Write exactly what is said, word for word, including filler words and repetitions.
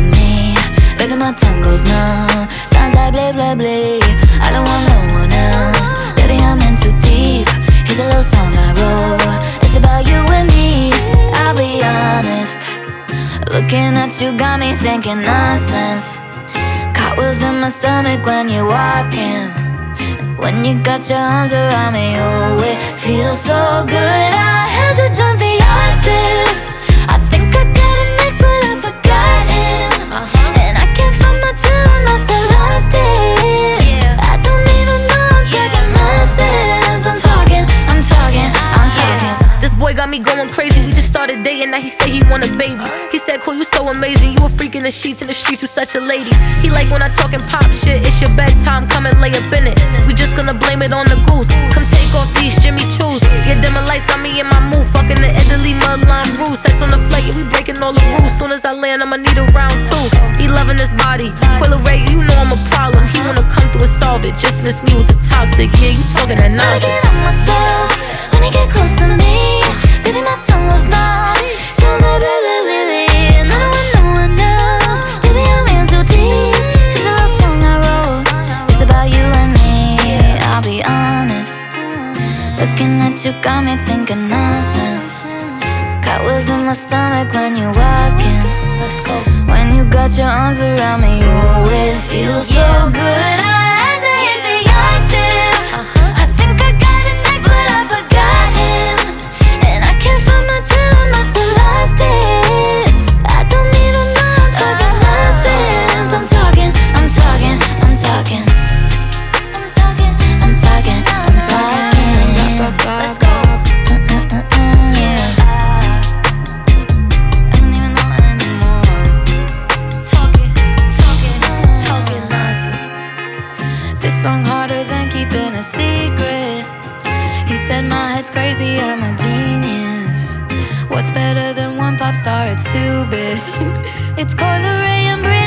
with me. Baby, my tongue goes numb. Sounds like blah, blah, blah. I don't want no one else. Baby, I'm in too deep. Here's a little song I wrote. It's about you and me. I'll be honest. Looking at you got me thinking nonsense. Cartwheels in my stomach when you're walking. When you got your arms around me, oh, it feels so good. I had to jump the octave. I think I got an ex, but I've forgotten. uh-huh. And I can't find my chill, I must have lost it. yeah. I don't even know I'm yeah. talking nonsense. I'm talking, I'm talking, I'm talking. Yeah. This boy got me going crazy. We just started dating, now he say he want a baby. He said, cool, you so amazing. You a freak in the sheets, in the streets, you such a lady. He like when I talkin' pop shit. It's your bedtime, come and lay up in it. We just gonna blame it on the goose. Come take off these Jimmy Choos. Yeah, dimmer lights got me in my mood. Fucking the Italy mudline rules. Sex on the flight, yeah, we breaking all the rules. Soon as I land, I'ma need a round two. He loving his body. Quilla Ray, you know I'm a problem. He wanna come through and solve it. Just miss me with the toxic. Yeah, you talking that Gotta nonsense. get on myself when he get close to me. Baby, my tongue goes numb. Sounds like blah, blah, blah, blah. And I don't want no one else. Baby, I'm in too deep. Here's a little song I wrote. It's about you and me. I'll be honest. Looking at you got me thinking nonsense. Cartwheels in my stomach when you're walking. Let's go. When you got your arms around me, you always feel so good. I had to hit the octave. I think I got an ex, but I've forgotten. And I can't find my chill, I must have lost it. I don't even know I'm talking nonsense. I'm talking, I'm talking, I'm talking. I'm talking, I'm talking, I'm talking. Let's go. Uh, uh, uh, uh, yeah. I don't even know anymore. Talking, talking, talking nonsense. This song harder than keeping a secret. He said my head's crazy, I'm a genius. What's better than one pop star? It's two, bitch. It's Coil Ray and Britney.